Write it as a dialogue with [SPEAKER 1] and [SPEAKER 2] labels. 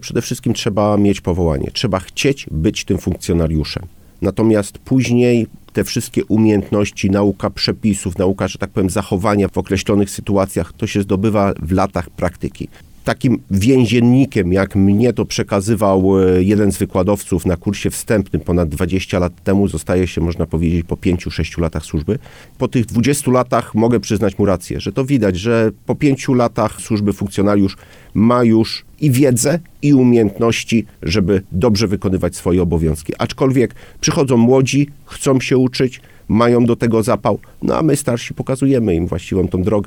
[SPEAKER 1] przede wszystkim trzeba mieć powołanie. Trzeba chcieć być tym funkcjonariuszem. Natomiast później te wszystkie umiejętności, nauka przepisów, nauka, że tak powiem, zachowania w określonych sytuacjach, to się zdobywa w latach praktyki. Takim więziennikiem, jak mnie to przekazywał jeden z wykładowców na kursie wstępnym ponad 20 lat temu, zostaje się, można powiedzieć, po 5-6 latach służby. Po tych 20 latach mogę przyznać mu rację, że to widać, że po 5 latach służby funkcjonariusz ma już i wiedzę, i umiejętności, żeby dobrze wykonywać swoje obowiązki. Aczkolwiek przychodzą młodzi, chcą się uczyć, mają do tego zapał, no a my starsi pokazujemy im właściwą tą drogę.